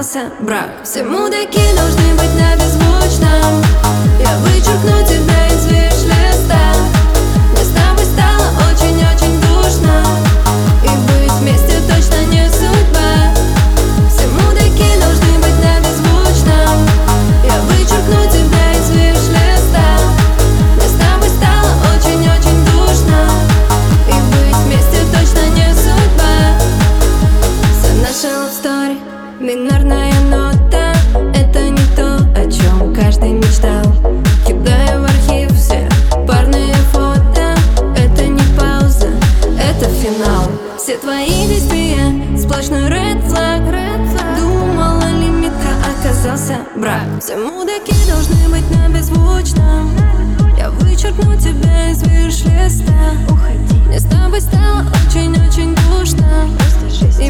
оказался брак. Все мудаки должны быть на беззвучном. Я вычеркну тебя из виш-листа. Мне с тобой стало очень-очень душно, и быть вместе точно не судьба. Все мудаки должны быть на беззвучном. Я вычеркну тебя из виш-листа. Мне с тобой стало очень-очень душно, и быть вместе точно не судьба. Вся наша love story — минорная нота. Это не то, о чем каждый мечтал. Кидаю в архив все парные фото. Это не пауза, это финал. Все твои действия — сплошной red flag. Думала, лимитка, оказался брак. Все мудаки должны быть на беззвучном. Я вычеркну тебя из виш-листа. Мне с тобой стало очень-очень душно,